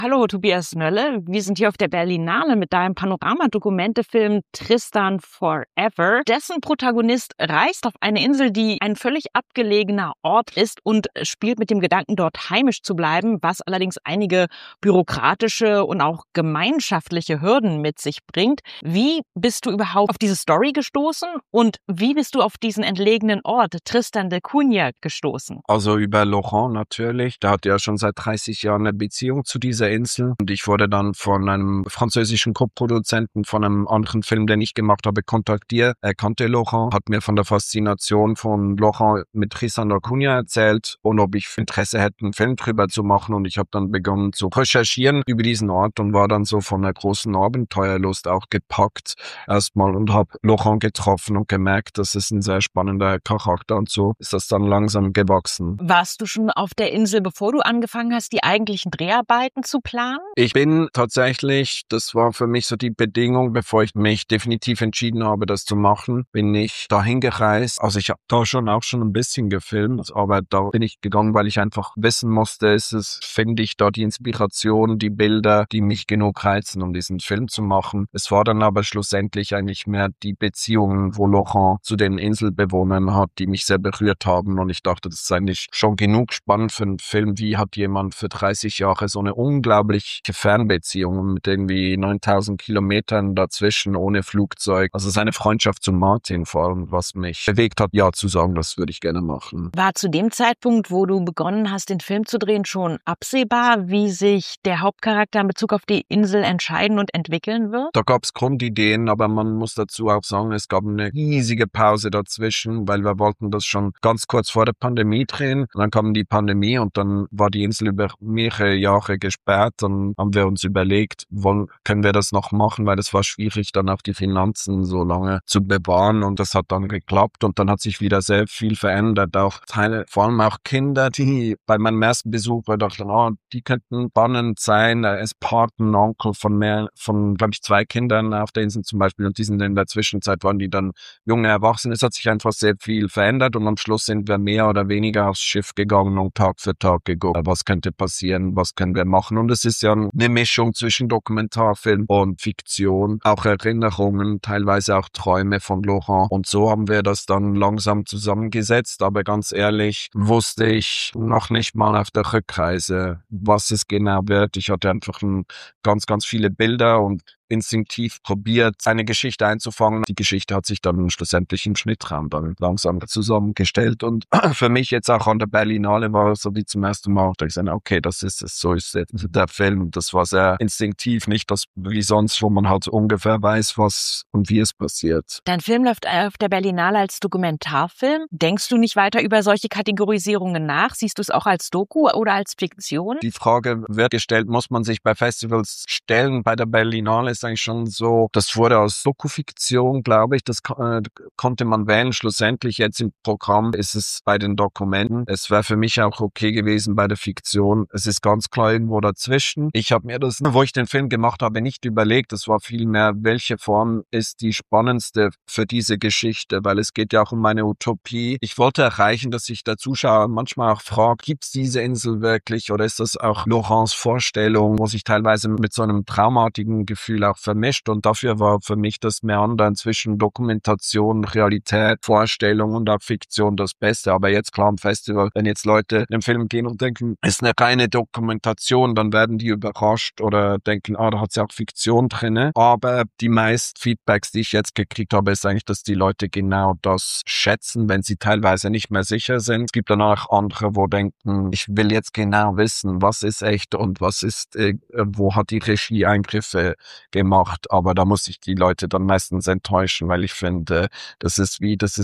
Hallo, Tobias Nölle. Wir sind hier auf der Berlinale mit deinem Panoramadokumentefilm Tristan Forever. Dessen Protagonist reist auf eine Insel, die ein völlig abgelegener Ort ist und spielt mit dem Gedanken, dort heimisch zu bleiben, was allerdings einige bürokratische und auch gemeinschaftliche Hürden mit sich bringt. Wie bist du überhaupt auf diese Story gestoßen und wie bist du auf diesen entlegenen Ort Tristan da Cunha gestoßen? Also über Laurent natürlich. Der hat ja schon seit 30 Jahren eine Beziehung zu dieser Insel. Und ich wurde dann von einem französischen Co-Produzenten von einem anderen Film, den ich gemacht habe, kontaktiert. Er kannte Laurent, hat mir von der Faszination von Laurent mit Tristan da Cunha erzählt und ob ich Interesse hätte, einen Film drüber zu machen. Und ich habe dann begonnen zu recherchieren über diesen Ort und war dann so von einer großen Abenteuerlust auch gepackt erstmal und habe Laurent getroffen und gemerkt, das ist ein sehr spannender Charakter und so ist das dann langsam gewachsen. Warst du schon auf der Insel, bevor du angefangen hast, die eigentlichen Dreharbeiten zu planen? Ich bin tatsächlich, das war für mich so die Bedingung, bevor ich mich definitiv entschieden habe, das zu machen, bin ich dahin gereist. Also ich habe da auch schon ein bisschen gefilmt, aber da bin ich gegangen, weil ich einfach wissen musste, finde ich da die Inspiration, die Bilder, die mich genug reizen, um diesen Film zu machen. Es war dann aber schlussendlich eigentlich mehr die Beziehungen, wo Laurent zu den Inselbewohnern hat, die mich sehr berührt haben und ich dachte, das ist eigentlich schon genug spannend für einen Film. Wie hat jemand für 30 Jahre so eine unglaubliche Fernbeziehung mit irgendwie 9000 Kilometern dazwischen ohne Flugzeug. Also seine Freundschaft zu Martin vor allem, was mich bewegt hat, ja zu sagen, das würde ich gerne machen. War zu dem Zeitpunkt, wo du begonnen hast, den Film zu drehen, schon absehbar, wie sich der Hauptcharakter in Bezug auf die Insel entscheiden und entwickeln wird? Da gab es Grundideen, aber man muss dazu auch sagen, es gab eine riesige Pause dazwischen, weil wir wollten das schon ganz kurz vor der Pandemie drehen. Und dann kam die Pandemie und dann war die Insel über mehrere Jahre gesperrt. Dann haben wir uns überlegt, können wir das noch machen, weil es war schwierig, dann auch die Finanzen so lange zu bewahren und das hat dann geklappt und dann hat sich wieder sehr viel verändert. Auch Teile, vor allem auch Kinder, die bei meinem ersten Besuch dachten, die könnten spannend sein. Er ist Patenonkel von glaube ich 2 Kindern auf der Insel zum Beispiel und die sind in der Zwischenzeit waren die dann junge Erwachsene. Es hat sich einfach sehr viel verändert und am Schluss sind wir mehr oder weniger aufs Schiff gegangen und Tag für Tag geguckt, was könnte passieren, was können wir machen. Und es ist ja eine Mischung zwischen Dokumentarfilm und Fiktion, auch Erinnerungen, teilweise auch Träume von Laurent. Und so haben wir das dann langsam zusammengesetzt. Aber ganz ehrlich, wusste ich noch nicht mal auf der Rückreise, was es genau wird. Ich hatte einfach ganz, ganz viele Bilder und instinktiv probiert, eine Geschichte einzufangen. Die Geschichte hat sich dann schlussendlich im Schnittraum dann langsam zusammengestellt und für mich jetzt auch an der Berlinale war es so wie zum ersten Mal, da ich gesagt, okay, das ist es, so ist jetzt der Film. Das war sehr instinktiv, nicht das wie sonst, wo man halt ungefähr weiß, was und wie es passiert. Dein Film läuft auf der Berlinale als Dokumentarfilm. Denkst du nicht weiter über solche Kategorisierungen nach? Siehst du es auch als Doku oder als Fiktion? Die Frage wird gestellt, muss man sich bei Festivals stellen. Bei der Berlinale ist eigentlich schon so, das wurde als Dokufiktion, glaube ich, das konnte man wählen. Schlussendlich jetzt im Programm ist es bei den Dokumenten. Es wäre für mich auch okay gewesen bei der Fiktion. Es ist ganz klar irgendwo dazwischen. Ich habe mir das, wo ich den Film gemacht habe, nicht überlegt. Es war vielmehr, welche Form ist die spannendste für diese Geschichte, weil es geht ja auch um eine Utopie. Ich wollte erreichen, dass sich der Zuschauer manchmal auch fragt, gibt es diese Insel wirklich oder ist das auch Laurents Vorstellung, wo sich teilweise mit so einem traumartigen Gefühl auch vermischt und dafür war für mich das Meandern zwischen Dokumentation, Realität, Vorstellung und auch Fiktion das Beste. Aber jetzt klar im Festival, wenn jetzt Leute in den Film gehen und denken, es ist eine reine Dokumentation, dann werden die überrascht oder denken, da hat es ja auch Fiktion drin. Aber die meisten Feedbacks, die ich jetzt gekriegt habe, ist eigentlich, dass die Leute genau das schätzen, wenn sie teilweise nicht mehr sicher sind. Es gibt dann auch andere, wo denken, ich will jetzt genau wissen, was ist echt und was ist, wo hat die Regie Eingriffe gemacht, aber da muss ich die Leute dann meistens enttäuschen, weil ich finde, das ist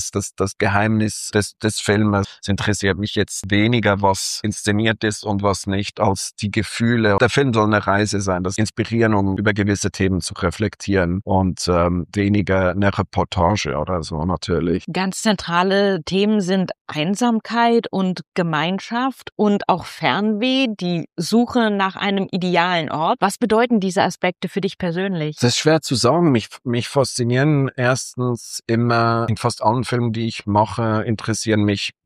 das Geheimnis des Filmes. Es interessiert mich jetzt weniger, was inszeniert ist und was nicht, als die Gefühle. Der Film soll eine Reise sein, das Inspirieren, um über gewisse Themen zu reflektieren und weniger eine Reportage oder so natürlich. Ganz zentrale Themen sind Einsamkeit und Gemeinschaft und auch Fernweh, die Suche nach einem idealen Ort. Was bedeuten diese Aspekte für dich persönlich? Das ist schwer zu sagen. Mich faszinieren erstens immer, in fast allen Filmen, die ich mache, interessieren mich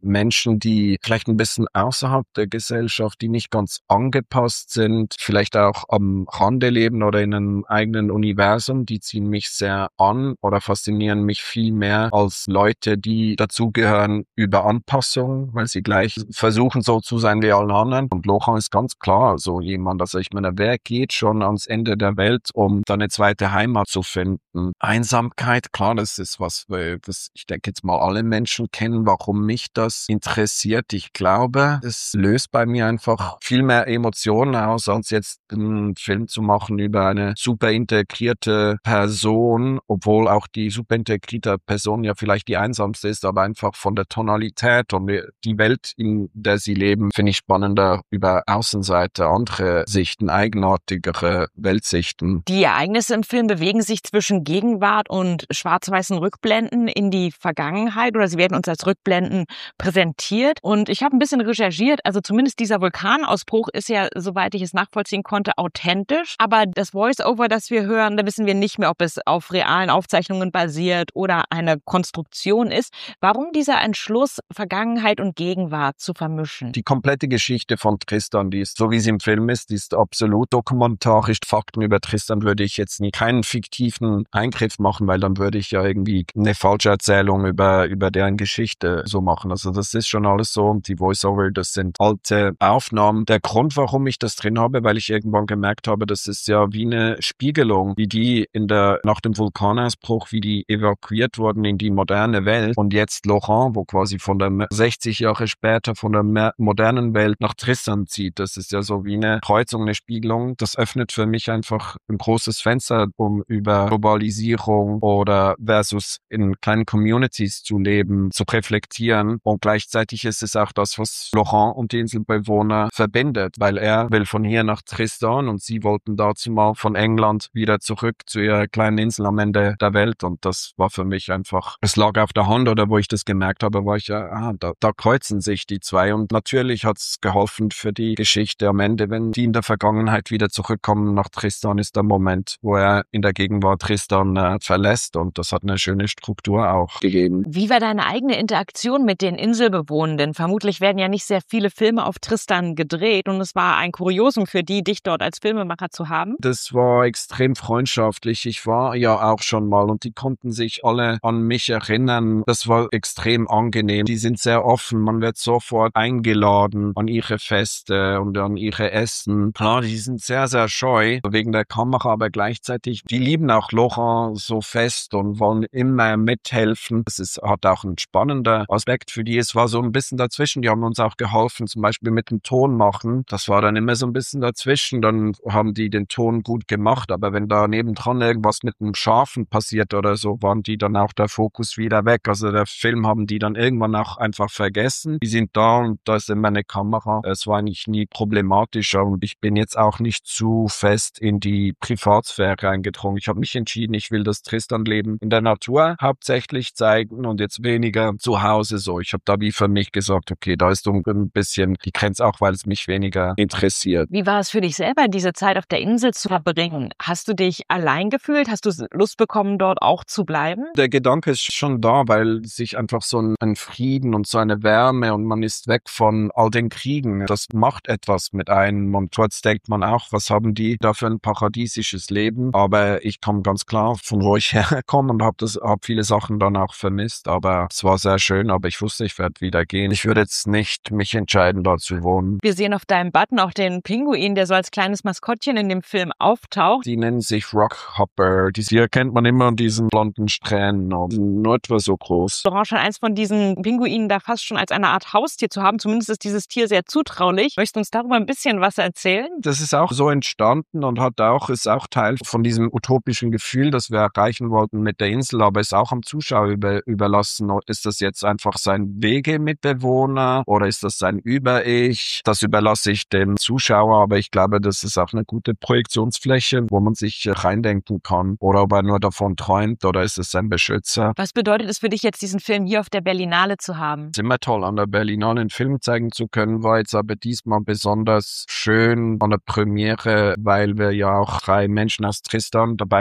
Menschen, die vielleicht ein bisschen außerhalb der Gesellschaft, die nicht ganz angepasst sind, vielleicht auch am Rande leben oder in einem eigenen Universum, die ziehen mich sehr an oder faszinieren mich viel mehr als Leute, die dazugehören über Anpassung, weil sie gleich versuchen so zu sein wie alle anderen. Und Lohan ist ganz klar so jemand, also ich meine, wer geht schon ans Ende der Welt, um da eine zweite Heimat zu finden? Einsamkeit, klar, das ist was, das ich denke jetzt mal alle Menschen kennen, warum mich das interessiert. Ich glaube, es löst bei mir einfach viel mehr Emotionen aus, als jetzt einen Film zu machen über eine super integrierte Person, obwohl auch die super integrierte Person ja vielleicht die einsamste ist, aber einfach von der Tonalität und die Welt, in der sie leben, finde ich spannender über Außenseite, andere Sichten, eigenartigere Weltsichten. Die Ereignisse im Film bewegen sich zwischen Gegenwart und schwarz-weißen Rückblenden in die Vergangenheit oder sie werden uns als Rückblenden präsentiert. Und ich habe ein bisschen recherchiert, also zumindest dieser Vulkanausbruch ist ja, soweit ich es nachvollziehen konnte, authentisch. Aber das Voice-Over, das wir hören, da wissen wir nicht mehr, ob es auf realen Aufzeichnungen basiert oder eine Konstruktion ist. Warum dieser Entschluss, Vergangenheit und Gegenwart zu vermischen? Die komplette Geschichte von Tristan, die ist, so wie sie im Film ist, die ist absolut dokumentarisch. Fakten über Tristan würde ich jetzt nie keinen fiktiven Eingriff machen, weil dann würde ich ja irgendwie eine falsche Erzählung über deren Geschichte so machen. Also das ist schon alles so und die Voice-Over, das sind alte Aufnahmen. Der Grund, warum ich das drin habe, weil ich irgendwann gemerkt habe, das ist ja wie eine Spiegelung, wie die nach dem Vulkanausbruch, wie die evakuiert wurden in die moderne Welt und jetzt Lohan, wo quasi von der 60 Jahre später von der modernen Welt nach Tristan zieht. Das ist ja so wie eine Kreuzung, eine Spiegelung. Das öffnet für mich einfach ein großes Fenster, um über Globalisierung oder versus in kleinen Communities zu leben, zu reflektieren. Und gleichzeitig ist es auch das, was Lohan und die Inselbewohner verbindet, weil er will von hier nach Tristan und sie wollten dazu mal von England wieder zurück zu ihrer kleinen Insel am Ende der Welt. Und das war für mich einfach, es lag auf der Hand oder wo ich das gemerkt habe, war ich ja, da kreuzen sich die zwei. Und natürlich hat es geholfen für die Geschichte am Ende, wenn die in der Vergangenheit wieder zurückkommen nach Tristan, ist der Moment, wo er in der Gegenwart Tristan verlässt und das hat eine schöne Struktur auch gegeben. Wie war deine eigene Interaktion mit den Inselbewohnenden? Vermutlich werden ja nicht sehr viele Filme auf Tristan gedreht und es war ein Kuriosum für die, dich dort als Filmemacher zu haben. Das war extrem freundschaftlich. Ich war ja auch schon mal und die konnten sich alle an mich erinnern. Das war extrem angenehm. Die sind sehr offen. Man wird sofort eingeladen an ihre Feste und an ihre Essen. Klar, die sind sehr, sehr scheu wegen der Kamera, aber gleichzeitig, die lieben auch Lohan so fest und wollen immer mithelfen. Hat auch einen spannenden Aspekt für die. Es war so ein bisschen dazwischen. Die haben uns auch geholfen, zum Beispiel mit dem Ton machen. Das war dann immer so ein bisschen dazwischen. Dann haben die den Ton gut gemacht, aber wenn da nebendran irgendwas mit einem Schafen passiert oder so, waren die dann auch der Fokus wieder weg. Also der Film haben die dann irgendwann auch einfach vergessen. Die sind da und da ist immer eine Kamera. Es war eigentlich nie problematischer und ich bin jetzt auch nicht zu fest in die Privatsphäre eingedrungen. Ich habe mich entschieden, ich will das Tristan-Leben in der Natur hauptsächlich zeigen und jetzt weniger zu Hause so. Ich habe da wie für mich gesagt, okay, da ist ein bisschen die Grenze auch, weil es mich weniger interessiert. Wie war es für dich selber, diese Zeit auf der Insel zu verbringen? Hast du dich allein gefühlt? Hast du Lust bekommen, dort auch zu bleiben? Der Gedanke ist schon da, weil sich einfach so ein Frieden und so eine Wärme und man ist weg von all den Kriegen. Das macht etwas mit einem und trotzdem denkt man auch, was haben die da für ein paradiesisches Leben? Aber ich komme ganz klar von wo ich herkomme und habe viele Sachen dann auch vermisst. Aber es war sehr schön, aber ich wusste, ich werde wieder gehen. Ich würde jetzt nicht mich entscheiden, da zu wohnen. Wir sehen auf deinem Button auch den Pinguin, der so als kleines Maskottchen in dem Film auftaucht. Die nennen sich Rockhopper. Die erkennt man immer an diesen blonden Strähnen, nur etwa so groß. Laurent scheint eins von diesen Pinguinen da fast schon als eine Art Haustier zu haben. Zumindest ist dieses Tier sehr zutraulich. Möchtest du uns darüber ein bisschen was erzählen? Das ist auch so entstanden und ist auch Teil von diesem utopischen Gefühl, das wir erreichen wollten mit der Insel, aber ist auch am Zuschauer überlassen. Ist das jetzt einfach sein Wegemitbewohner oder ist das sein Über-Ich? Das überlasse ich dem Zuschauer, aber ich glaube, das ist auch eine gute Projektionsfläche, wo man sich reindenken kann. Oder ob er nur davon träumt oder ist es sein Beschützer. Was bedeutet es für dich jetzt, diesen Film hier auf der Berlinale zu haben? Es ist immer toll, an der Berlinale einen Film zeigen zu können, war jetzt aber diesmal besonders schön an der Premiere, weil wir ja auch 3 Menschen aus Tristan dabei hatten,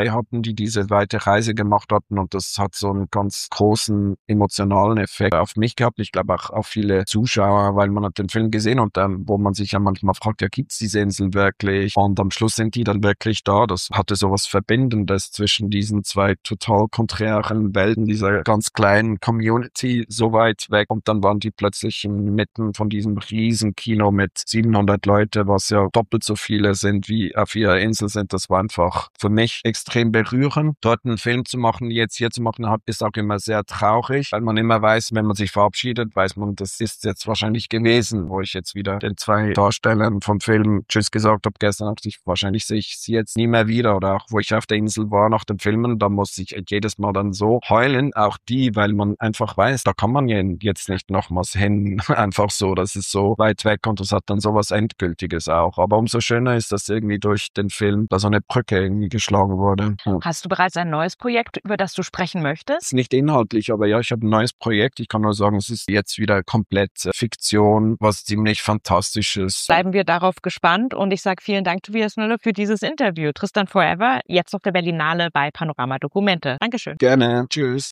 die diese weite Reise gemacht hatten und das hat so einen ganz großen emotionalen Effekt auf mich gehabt. Ich glaube auch auf viele Zuschauer, weil man hat den Film gesehen und dann, wo man sich ja manchmal fragt, ja, gibt's diese Insel wirklich? Und am Schluss sind die dann wirklich da. Das hatte so was Verbindendes zwischen diesen zwei total konträren Welten, dieser ganz kleinen Community so weit weg und dann waren die plötzlich inmitten von diesem riesen Kino mit 700 Leute, was ja doppelt so viele sind, wie auf ihrer Insel sind. Das war einfach für mich extrem berührend. Dort einen Film zu machen, jetzt hier zu machen, ist auch immer sehr traurig, weil man immer weiß, wenn man sich verabschiedet, weiß man, das ist jetzt wahrscheinlich gewesen, wo ich jetzt wieder den zwei Darstellern vom Film Tschüss gesagt habe gestern Nacht. Wahrscheinlich sehe ich sie jetzt nie mehr wieder oder auch, wo ich auf der Insel war nach dem Filmen, da muss ich jedes Mal dann so heulen, auch die, weil man einfach weiß, da kann man jetzt nicht nochmals hin, einfach so, das ist so weit weg und das hat dann sowas Endgültiges auch. Aber umso schöner ist, dass irgendwie durch den Film da so eine Brücke irgendwie geschlagen wurde. Hast du bereits ein neues Projekt, über das du sprechen möchtest? Nicht inhaltlich, aber ja, ich habe ein neues Projekt. Ich kann nur sagen, es ist jetzt wieder komplett Fiktion, was ziemlich fantastisch ist. Bleiben wir darauf gespannt und ich sage vielen Dank, Tobias Müller, für dieses Interview. Tristan Forever, jetzt auf der Berlinale bei Panorama Dokumente. Dankeschön. Gerne. Tschüss.